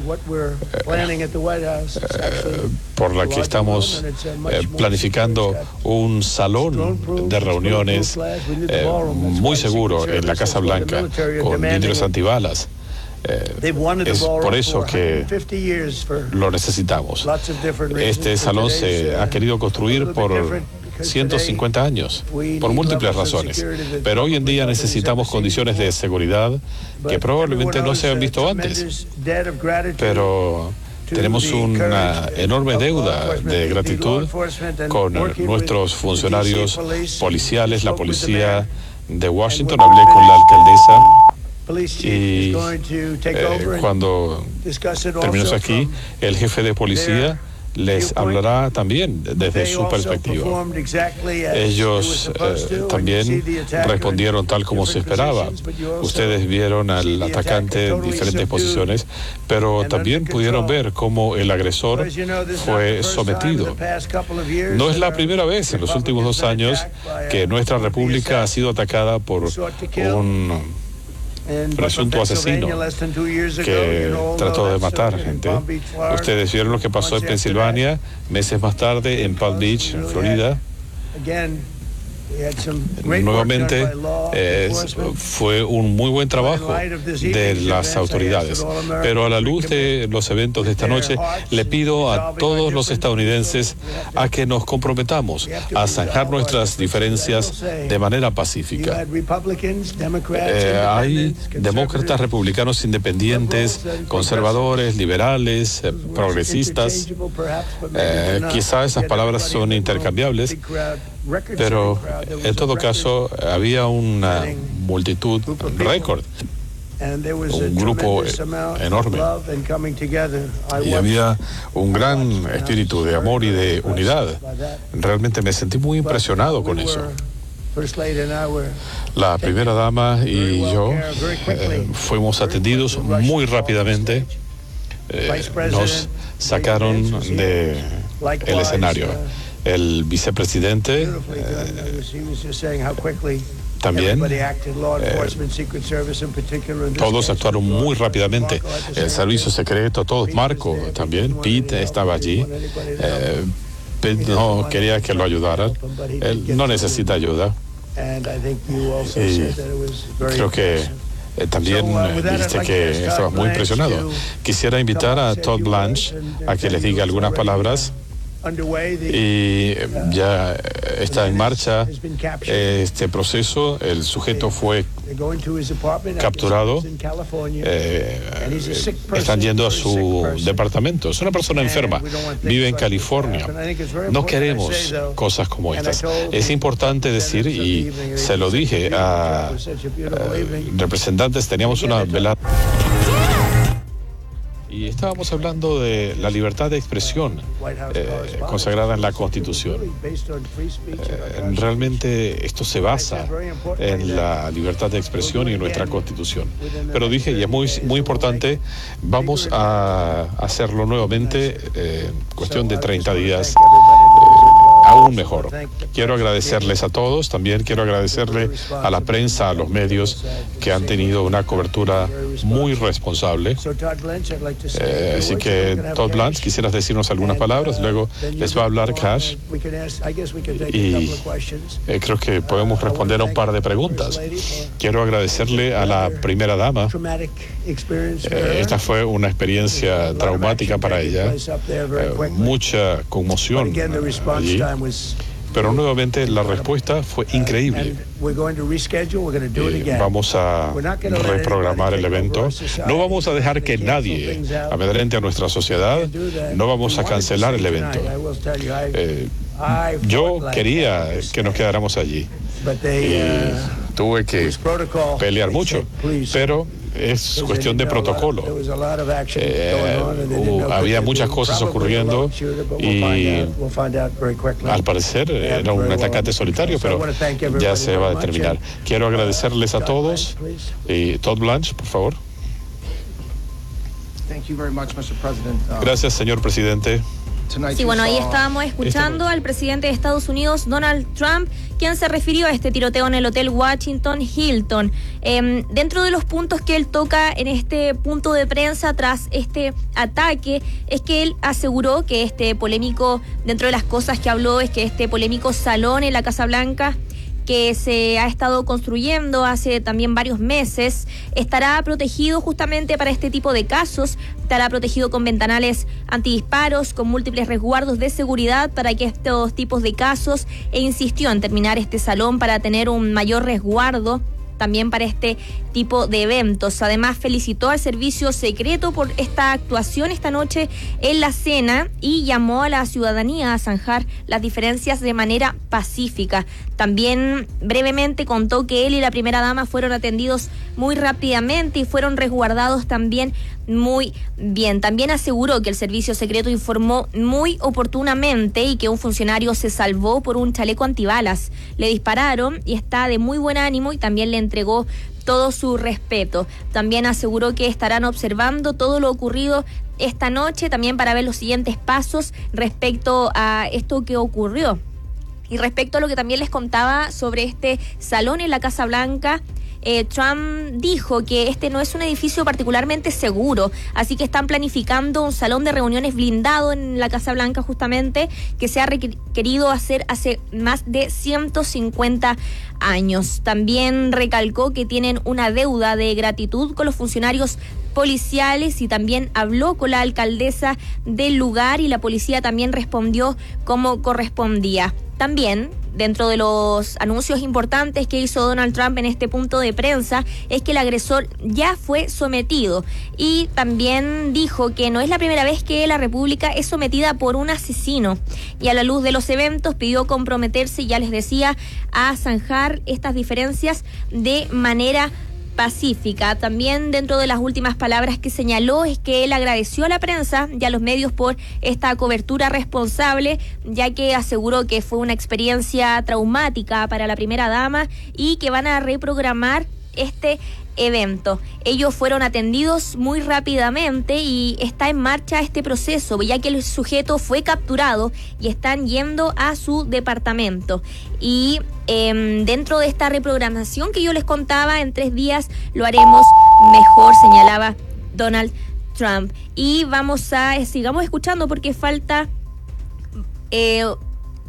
eh, por la que estamos eh, planificando un salón de reuniones eh, muy seguro en la Casa Blanca, con vidrios antibalas. Eh, es por eso que lo necesitamos. Este salón se ha querido construir por ciento cincuenta años, por múltiples razones, pero hoy en día necesitamos condiciones de seguridad que probablemente no se han visto antes, pero tenemos una enorme deuda de gratitud con nuestros funcionarios policiales, la policía de Washington. Hablé con la alcaldesa y eh, cuando terminemos aquí, el jefe de policía les hablará también desde su perspectiva. Ellos eh, también respondieron tal como se esperaba. Ustedes vieron al atacante en diferentes posiciones, pero también pudieron ver cómo el agresor fue sometido. No es la primera vez en los últimos dos años que nuestra república ha sido atacada por un presunto asesino que trató de matar gente. Ustedes vieron lo que pasó en Pensilvania, meses más tarde en Palm Beach, en Florida. Nuevamente eh, fue un muy buen trabajo de las autoridades, pero a la luz de los eventos de esta noche le pido a todos los estadounidenses a que nos comprometamos a zanjar nuestras diferencias de manera pacífica. Eh, hay demócratas, republicanos, independientes, conservadores, liberales, eh, progresistas. Eh, quizá esas palabras son intercambiables, pero en todo caso había una multitud récord, un grupo enorme, y había un gran espíritu de amor y de unidad. Realmente me sentí muy impresionado con eso. La primera dama y yo eh, fuimos atendidos muy rápidamente. Eh, nos sacaron del escenario. El vicepresidente eh, también, eh, todos actuaron muy rápidamente. El servicio secreto, todos, Marco también, Pete estaba allí. Eh, Pete no quería que lo ayudaran. Él no necesita ayuda. Y creo que eh, también dijiste que estabas muy impresionado. Quisiera invitar a Todd Blanche a que les diga algunas palabras. Y ya está en marcha este proceso. El sujeto fue capturado. Eh, están yendo a su departamento. Es una persona enferma. Vive en California. No queremos cosas como estas. Es importante decir, y se lo dije a, a representantes, teníamos una velada. Y estábamos hablando de la libertad de expresión eh, consagrada en la Constitución. Eh, realmente esto se basa en la libertad de expresión y en nuestra Constitución. Pero dije, y es muy, muy importante, vamos a hacerlo nuevamente, eh, cuestión de treinta días. Aún mejor. Quiero agradecerles a todos, también quiero agradecerle a la prensa, a los medios que han tenido una cobertura muy responsable. Eh, así que, Todd Blanche, quisieras decirnos algunas palabras, luego les va a hablar Cash y eh, creo que podemos responder a un par de preguntas. Quiero agradecerle a la primera dama. Eh, esta fue una experiencia traumática para ella, eh, mucha conmoción allí. Pero nuevamente la respuesta fue increíble. Y vamos a reprogramar el evento. No vamos a dejar que nadie amedrente a nuestra sociedad. No vamos a cancelar el evento. Eh, yo quería que nos quedáramos allí. Y tuve que pelear mucho. Pero es cuestión de protocolo. Eh, uh, había muchas cosas ocurriendo y al parecer era un atacante solitario, pero ya se va a determinar. Quiero agradecerles a todos. Y Todd Blanche, por favor. Gracias, señor presidente. Sí, bueno, ahí estábamos escuchando al presidente de Estados Unidos, Donald Trump, quien se refirió a este tiroteo en el Hotel Washington Hilton. Eh, dentro de los puntos que él toca en este punto de prensa tras este ataque, es que él aseguró que este polémico, dentro de las cosas que habló, es que este polémico salón en la Casa Blanca que se ha estado construyendo hace también varios meses, estará protegido justamente para este tipo de casos, estará protegido con ventanales antidisparos, con múltiples resguardos de seguridad para que estos tipos de casos, e insistió en terminar este salón para tener un mayor resguardo también para este tipo de eventos. Además, felicitó al servicio secreto por esta actuación esta noche en la cena y llamó a la ciudadanía a zanjar las diferencias de manera pacífica. También brevemente contó que él y la primera dama fueron atendidos muy rápidamente y fueron resguardados también muy bien. También aseguró que el servicio secreto informó muy oportunamente y que un funcionario se salvó por un chaleco antibalas. Le dispararon y está de muy buen ánimo y también le entregó todo su respeto. También aseguró que estarán observando todo lo ocurrido esta noche también para ver los siguientes pasos respecto a esto que ocurrió. Y respecto a lo que también les contaba sobre este salón en la Casa Blanca, Eh, Trump dijo que este no es un edificio particularmente seguro, así que están planificando un salón de reuniones blindado en la Casa Blanca justamente, que se ha requerido hacer hace más de ciento cincuenta años. También recalcó que tienen una deuda de gratitud con los funcionarios policiales y también habló con la alcaldesa del lugar y la policía también respondió como correspondía. También, dentro de los anuncios importantes que hizo Donald Trump en este punto de prensa, es que el agresor ya fue sometido y también dijo que no es la primera vez que la República es sometida por un asesino, y a la luz de los eventos pidió comprometerse, ya les decía, a zanjar estas diferencias de manera pacífica. También dentro de las últimas palabras que señaló es que él agradeció a la prensa y a los medios por esta cobertura responsable, ya que aseguró que fue una experiencia traumática para la primera dama y que van a reprogramar este evento. Ellos fueron atendidos muy rápidamente y está en marcha este proceso, ya que el sujeto fue capturado y están yendo a su departamento. Y eh, dentro de esta reprogramación que yo les contaba, en tres días lo haremos mejor, señalaba Donald Trump. Y vamos a, sigamos escuchando porque falta... Eh,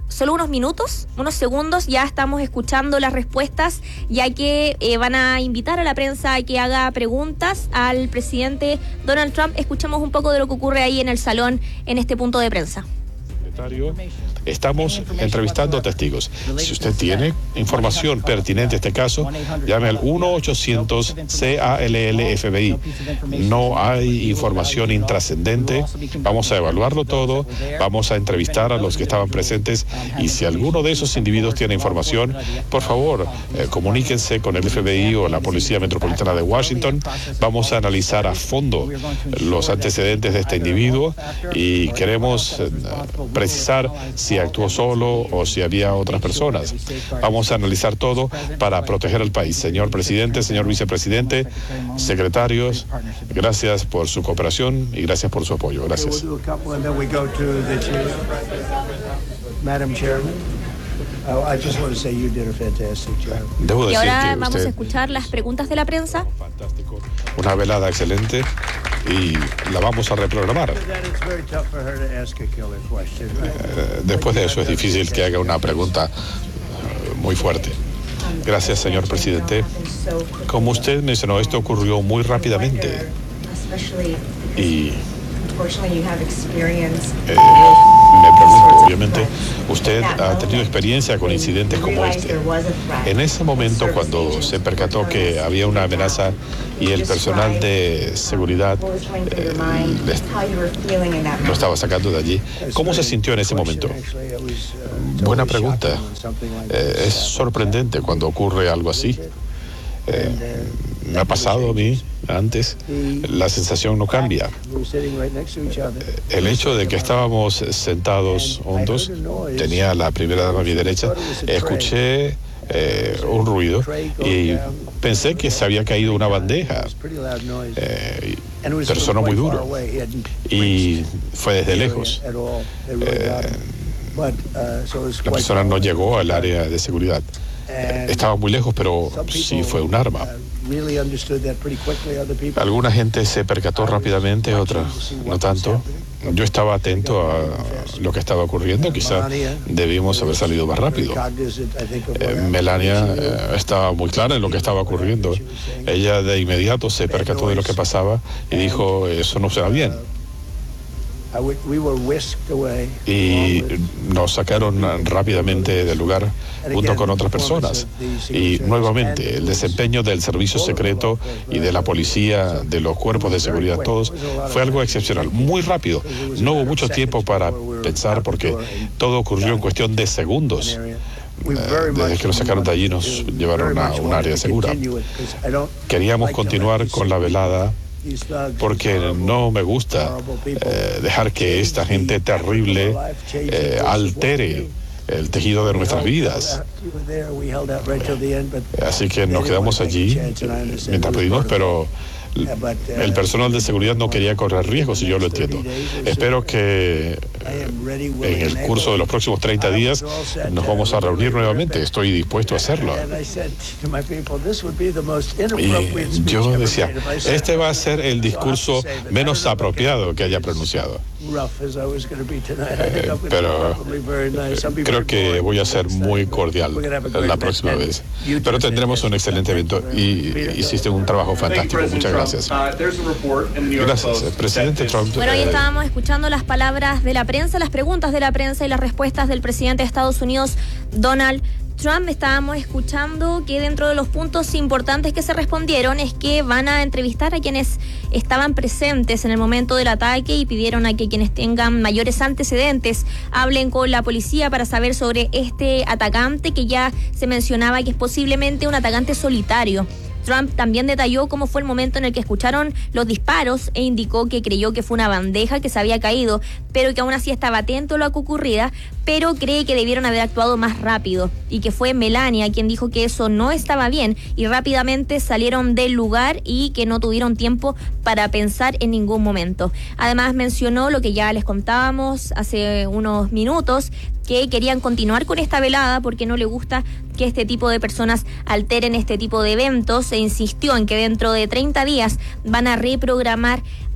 solo unos minutos, unos segundos, ya estamos escuchando las respuestas, ya que eh, van a invitar a la prensa a que haga preguntas al presidente Donald Trump. Escuchemos un poco de lo que ocurre ahí en el salón en este punto de prensa. Estamos entrevistando testigos. Si usted tiene información pertinente a este caso, llame al uno ochocientos C A L L F B I. No hay información intrascendente. Vamos a evaluarlo todo, vamos a entrevistar a los que estaban presentes y si alguno de esos individuos tiene información, por favor, eh, comuníquense con el F B I o la Policía Metropolitana de Washington. Vamos a analizar a fondo los antecedentes de este individuo y queremos eh, precisar si actuó solo o si había otras personas. Vamos a analizar todo para proteger al país. Señor presidente, señor vicepresidente, secretarios, gracias por su cooperación y gracias por su apoyo. Gracias. Debo decir y ahora que vamos usted a escuchar las preguntas de la prensa. Una velada excelente y la vamos a reprogramar. Eh, después de eso es difícil que haga una pregunta eh, muy fuerte. Gracias, señor presidente. Como usted mencionó, esto ocurrió muy rápidamente. Y eh, me pregunto, obviamente, usted ha tenido experiencia con incidentes como este. En ese momento, cuando se percató que había una amenaza y el personal de seguridad eh, les, lo estaba sacando de allí, ¿cómo se sintió en ese momento? Buena pregunta. Eh, es sorprendente cuando ocurre algo así. Eh, me ha pasado a mí antes, la sensación no cambia. El hecho de que estábamos sentados juntos, tenía la primera dama a mi derecha, escuché eh, un ruido y pensé que se había caído una bandeja, eh, pero sonó muy duro y fue desde lejos. Eh, la persona no llegó al área de seguridad. Estaba muy lejos, pero sí fue un arma. Alguna gente se percató rápidamente, otra no tanto. Yo estaba atento a lo que estaba ocurriendo, quizá debimos haber salido más rápido. Eh, Melania eh, estaba muy clara en lo que estaba ocurriendo. Ella de inmediato se percató de lo que pasaba y dijo, eso no será bien. Y nos sacaron rápidamente del lugar junto con otras personas. Y nuevamente, el desempeño del servicio secreto y de la policía, de los cuerpos de seguridad, todos, fue algo excepcional, muy rápido. No hubo mucho tiempo para pensar porque todo ocurrió en cuestión de segundos. Eh, desde que nos sacaron de allí nos llevaron a un área segura. Queríamos continuar con la velada porque no me gusta eh, dejar que esta gente terrible eh, altere el tejido de nuestras vidas. Así que nos quedamos allí mientras pudimos, pero el personal de seguridad no quería correr riesgos y yo lo entiendo. Espero que en el curso de los próximos treinta días nos vamos a reunir nuevamente. Estoy dispuesto a hacerlo. Y yo decía, este va a ser el discurso menos apropiado que haya pronunciado. Eh, pero eh, creo que voy a ser muy cordial la próxima vez. Pero tendremos un excelente evento y hiciste un trabajo fantástico. Muchas gracias. Gracias, presidente Trump. Bueno, hoy estábamos escuchando las palabras de la prensa, las preguntas de la prensa y las respuestas del presidente de Estados Unidos, Donald Trump. Estábamos escuchando que dentro de los puntos importantes que se respondieron es que van a entrevistar a quienes estaban presentes en el momento del ataque y pidieron a que quienes tengan mayores antecedentes hablen con la policía para saber sobre este atacante que ya se mencionaba que es posiblemente un atacante solitario. Trump también detalló cómo fue el momento en el que escucharon los disparos e indicó que creyó que fue una bandeja que se había caído, pero que aún así estaba atento a lo que ocurría, pero cree que debieron haber actuado más rápido y que fue Melania quien dijo que eso no estaba bien y rápidamente salieron del lugar y que no tuvieron tiempo para pensar en ningún momento. Además mencionó lo que ya les contábamos hace unos minutos, que querían continuar con esta velada porque no le gusta que este tipo de personas alteren este tipo de eventos e insistió en que dentro de treinta días van a reprogramar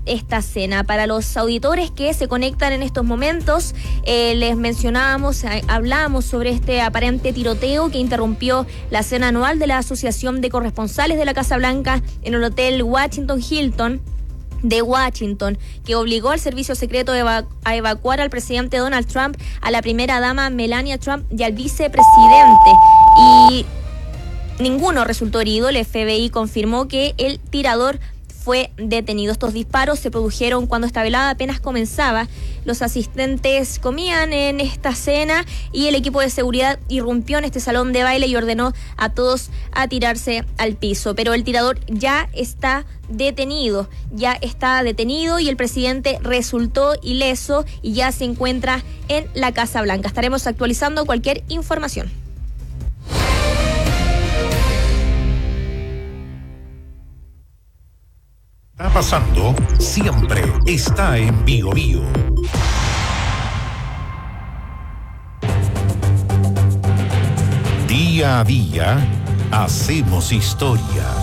esta cena. Para los auditores que se conectan en estos momentos, eh, les mencionábamos, eh, hablábamos sobre este aparente tiroteo que interrumpió la cena anual de la Asociación de Corresponsales de la Casa Blanca en el Hotel Washington Hilton de Washington, que obligó al servicio secreto a evacuar al presidente Donald Trump, a la primera dama Melania Trump y al vicepresidente. Y ninguno resultó herido. El F B I confirmó que el tirador fue detenido. Estos disparos se produjeron cuando esta velada apenas comenzaba. Los asistentes comían en esta cena y el equipo de seguridad irrumpió en este salón de baile y ordenó a todos a tirarse al piso. Pero el tirador ya está detenido, ya está detenido y el presidente resultó ileso y ya se encuentra en la Casa Blanca. Estaremos actualizando cualquier información. Está pasando, siempre está en Bio Bio. Día a día, hacemos historia.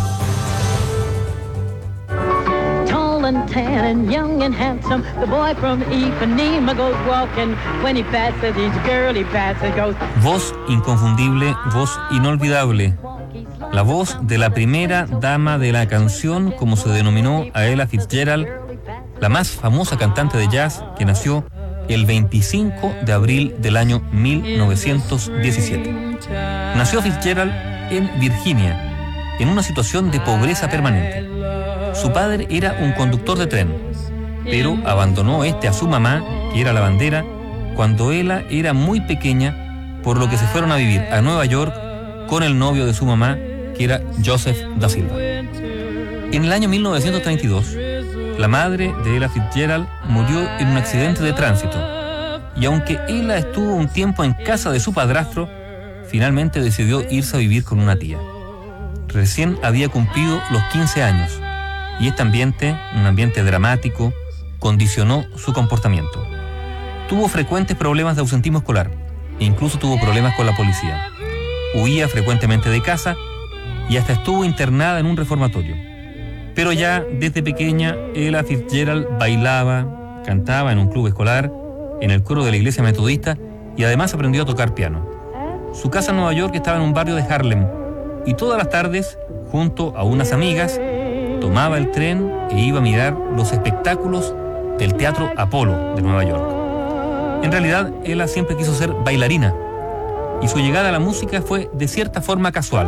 Tall and tan and young and handsome, the boy from Ipanema goes walking. When he passes each girl he passes goes. Voz inconfundible, voz inolvidable. La voz de la primera dama de la canción, como se denominó a Ella Fitzgerald, la más famosa cantante de jazz que nació el veinticinco de abril del año mil novecientos diecisiete. Nació Fitzgerald en Virginia, en una situación de pobreza permanente. Su padre era un conductor de tren, pero abandonó este a su mamá, que era lavandera, cuando ella era muy pequeña, por lo que se fueron a vivir a Nueva York con el novio de su mamá, que era Joseph da Silva. En el año mil novecientos treinta y dos, la madre de Ella Fitzgerald murió en un accidente de tránsito, y aunque ella estuvo un tiempo en casa de su padrastro, finalmente decidió irse a vivir con una tía. Recién había cumplido los quince años, y este ambiente, un ambiente dramático, condicionó su comportamiento. Tuvo frecuentes problemas de ausentismo escolar, e incluso tuvo problemas con la policía. Huía frecuentemente de casa y hasta estuvo internada en un reformatorio. Pero ya desde pequeña, Ella Fitzgerald bailaba, cantaba en un club escolar, en el coro de la iglesia metodista y además aprendió a tocar piano. Su casa en Nueva York estaba en un barrio de Harlem y todas las tardes, junto a unas amigas, tomaba el tren e iba a mirar los espectáculos del Teatro Apolo de Nueva York. En realidad, ella siempre quiso ser bailarina y su llegada a la música fue de cierta forma casual.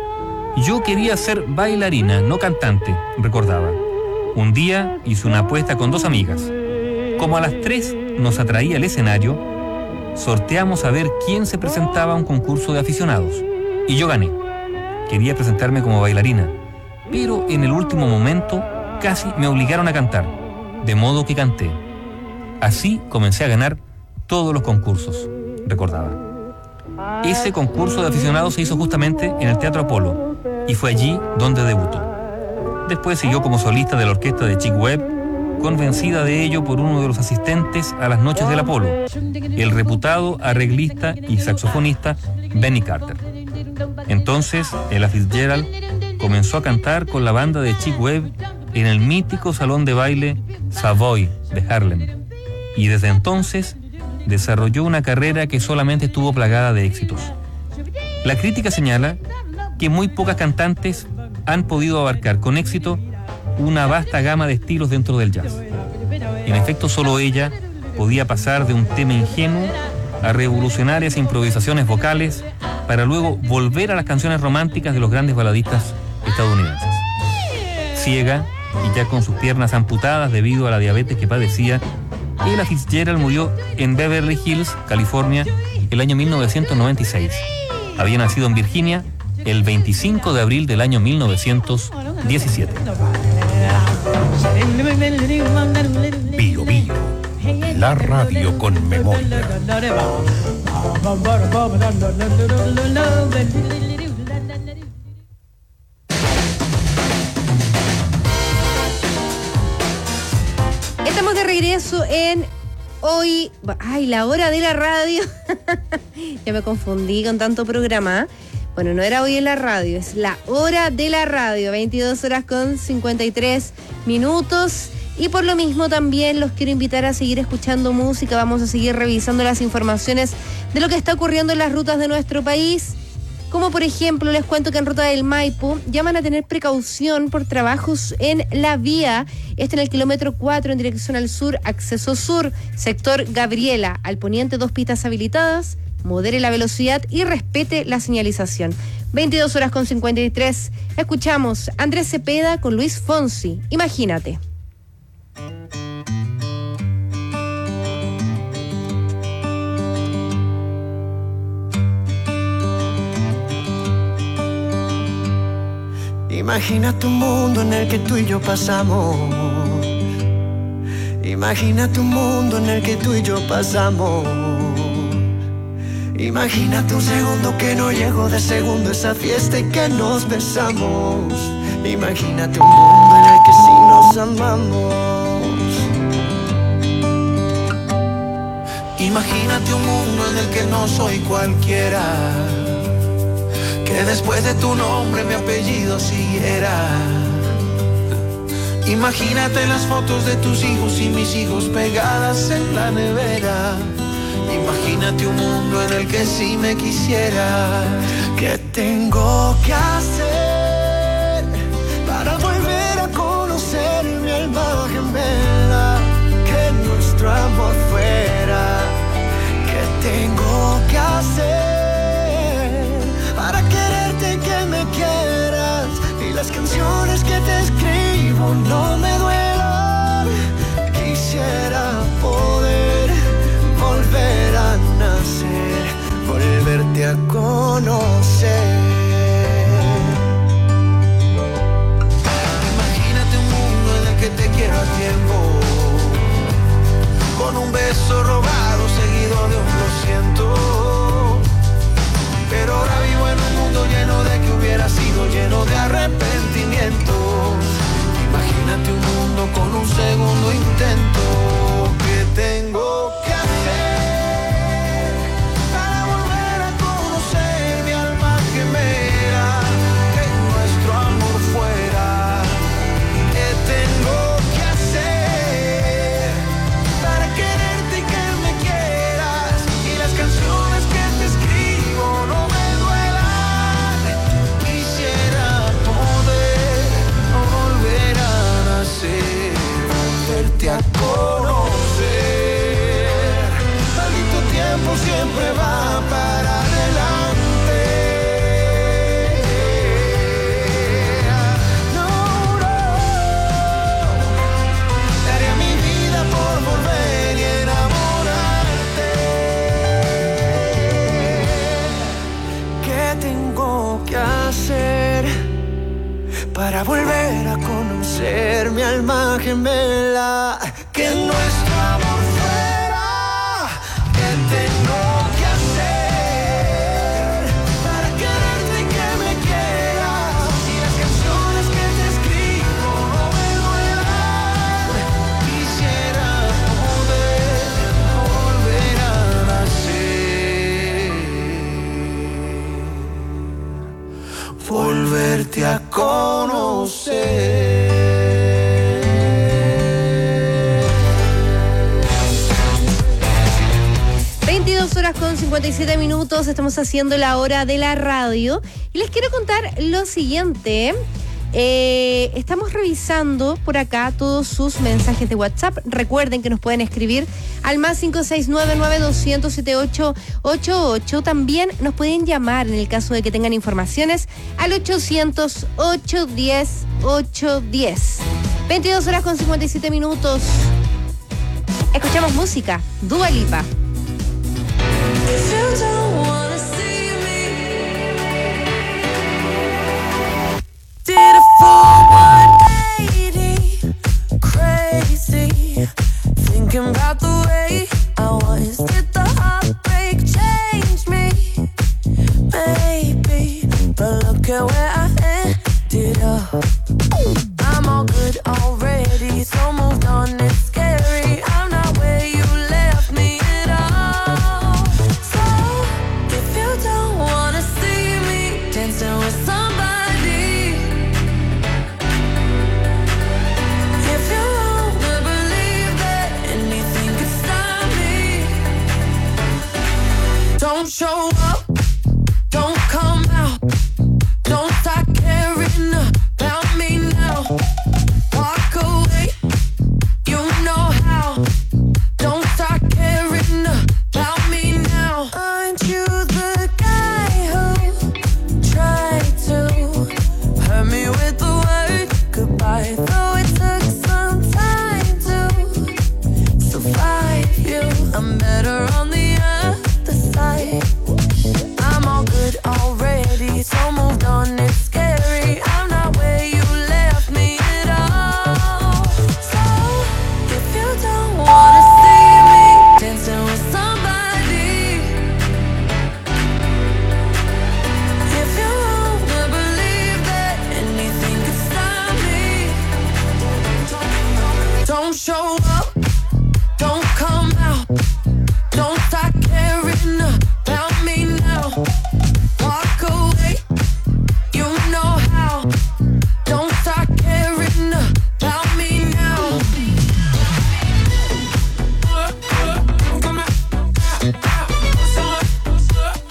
Yo quería ser bailarina, no cantante, recordaba. Un día hice una apuesta con dos amigas. Como a las tres nos atraía el escenario, sorteamos a ver quién se presentaba a un concurso de aficionados. Y yo gané. Quería presentarme como bailarina, pero en el último momento casi me obligaron a cantar, de modo que canté. Así comencé a ganar todos los concursos, recordaba. Ese concurso de aficionados se hizo justamente en el Teatro Apolo y fue allí donde debutó. Después siguió como solista de la orquesta de Chick Webb, convencida de ello por uno de los asistentes a las noches del Apolo, el reputado arreglista y saxofonista Benny Carter. Entonces, Ella Fitzgerald comenzó a cantar con la banda de Chick Webb en el mítico salón de baile Savoy de Harlem, y desde entonces desarrolló una carrera que solamente estuvo plagada de éxitos. La crítica señala que muy pocas cantantes han podido abarcar con éxito una vasta gama de estilos dentro del jazz. En efecto, solo ella podía pasar de un tema ingenuo a revolucionarias improvisaciones vocales para luego volver a las canciones románticas de los grandes baladistas estadounidenses. Ciega y ya con sus piernas amputadas debido a la diabetes que padecía, Ella Fitzgerald murió en Beverly Hills, California, el año mil novecientos noventa y seis. Había nacido en Virginia el veinticinco de abril del año mil novecientos diecisiete. Bio Bio, la radio con memoria. Estamos de regreso en hoy. Ay, la hora de la radio. Ya me confundí con tanto programa. Bueno, no era hoy en la radio, es la hora de la radio. veintidós horas con cincuenta y tres minutos. Y por lo mismo también los quiero invitar a seguir escuchando música. Vamos a seguir revisando las informaciones de lo que está ocurriendo en las rutas de nuestro país. Como por ejemplo, les cuento que en Ruta del Maipo llaman a tener precaución por trabajos en la vía. Este en el kilómetro cuatro en dirección al sur, acceso sur, sector Gabriela. Al poniente, dos pistas habilitadas. Modere la velocidad y respete la señalización. veintidós horas con cincuenta y tres. Escuchamos Andrés Cepeda con Luis Fonsi. Imagínate. Imagínate un mundo en el que tú y yo pasamos. Imagínate un mundo en el que tú y yo pasamos. Imagínate un segundo que no llegó de segundo, esa fiesta y que nos besamos. Imagínate un mundo en el que sí nos amamos. Imagínate un mundo en el que no soy cualquiera, que después de tu nombre mi apellido siguiera. Imagínate las fotos de tus hijos y mis hijos pegadas en la nevera. Imagínate un mundo en el que sí me quisiera. ¿Qué tengo que hacer para volver a conocer mi alma gemela? Que nuestro amor fuera. ¿Qué tengo que hacer para quererte y que me quieras? Y las canciones que te escribo no me duelan. Quisiera poder volver a nacer, volverte a conocer. Imagínate un mundo en el que te quiero a tiempo, con un beso robado seguido de un lo siento. Pero ahora vivo en un mundo lleno de que hubiera sido, lleno de arrepentimiento. Imagínate un mundo con un segundo intento. ¿Qué tengo que hacer para volver a conocer mi alma gemela? Que nuestro amor fuera. ¿Qué tengo que hacer para quererte y que me quieras? Y las canciones que te escribo no me duelan. Quisiera poder volver a nacer, volverte a conocer. Maldito tiempo siempre va para adelante. No, no. Daría mi vida por volver y enamorarte. ¿Qué tengo que hacer para volver a conocer mi alma gemela? Que nuestro amor fuera. ¿Qué tengo que hacer para quererte y que me quieras? Y las canciones que te escribo no me duelan. Quisiera poder volver a nacer, volverte a conocer. veintidós horas con cincuenta y siete minutos, estamos haciendo la hora de la radio. Y les quiero contar lo siguiente. Eh, estamos revisando por acá todos sus mensajes de WhatsApp. Recuerden que nos pueden escribir al más cinco seis nueve nueve dos cero cero siete ocho ocho ocho. También nos pueden llamar en el caso de que tengan informaciones al ochocientos, ochocientos diez, ochocientos diez. veintidós horas con cincuenta y siete minutos. Escuchamos música. Dua Lipa. Did a full one eighty, crazy, thinking about the way I was. Did the heartbreak change me? Maybe, but look at where I ended up. I'm all good already, so moved on, it's scary. I'm not where you left me at all. So grow up. Don't come